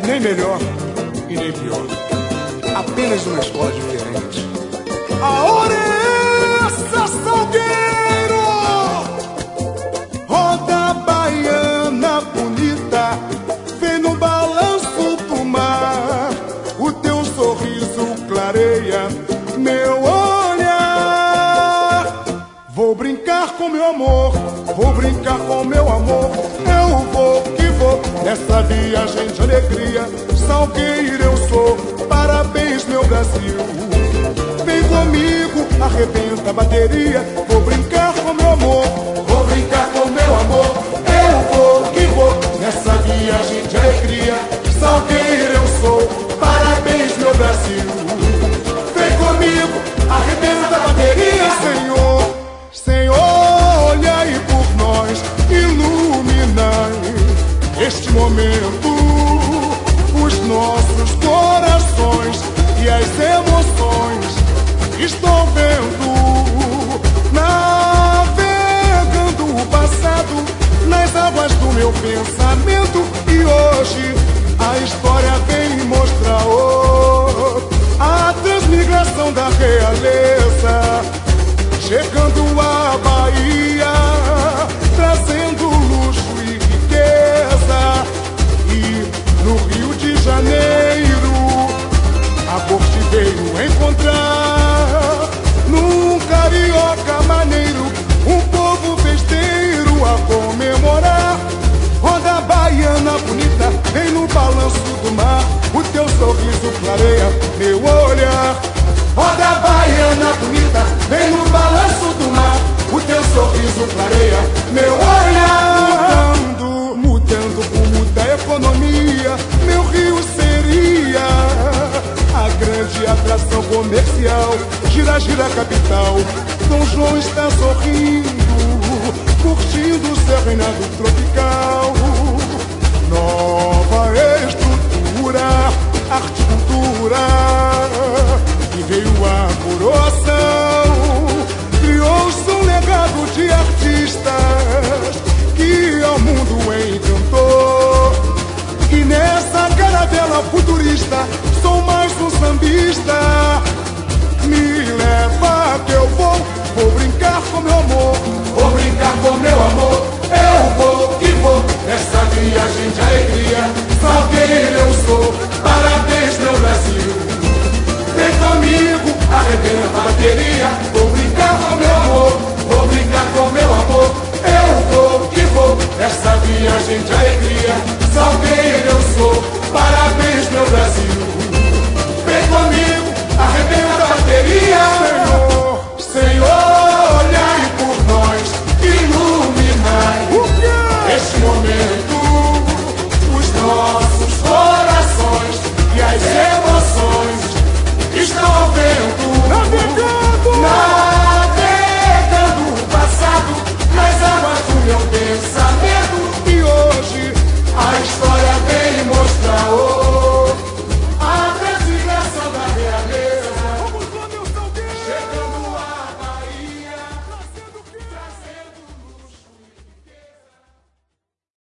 Nem melhor e nem pior. Apenas uma escola diferente. A hora é essa, Salgueiro! Roda baiana bonita, vem no balanço do mar. O teu sorriso clareia meu olhar. Vou brincar com meu amor, vou brincar com meu amor. Eu vou que vou nessa viagem de alegria. Salgueiro eu sou, parabéns meu Brasil. Vem comigo, arrebenta a bateria. Vou brincar com meu amor, vou brincar com meu amor. Eu vou que vou nessa viagem de alegria. Salgueiro eu sou, parabéns meu Brasil. Vem comigo, arrebenta a bateria. Senhor, Senhor, olhai por nós, iluminai este momento, os nossos corações e as emoções estou vendo, navegando o passado nas águas do meu pensamento. E hoje a história vem mostrar a transmigração da realeza, chegando à Bahia, trazendo luxo e riqueza. E no Rio de Janeiro a corte veio encontrar, num carioca maneiro, um povo festeiro a comemorar. Roda baiana bonita, vem no balanço do mar. O teu sorriso clareia meu olhar. Roda baiana bonita, vem no balanço do mar. O teu sorriso clareia meu olhar. Mudando, mudando como da economia, meu Rio seria a grande atração comercial. Gira, gira capital, São João está sorrindo, curtindo o seu reinado tropical. Nova estrutura, arte e cultura, e veio a coroação. Criou-se um legado de artistas que ao mundo encantou. E nessa caravela futurista sou mais um sambista. Me leva que eu vou brincar com meu amor, vou brincar com meu amor. Eu vou que vou nessa viagem de alegria. Salgueiro eu sou, parabéns meu Brasil. Vem comigo, arrebenta a bateria. Vou brincar com meu amor, vou brincar com meu amor. Eu vou que vou nessa viagem de alegria. Salgueiro eu sou, parabéns meu Brasil.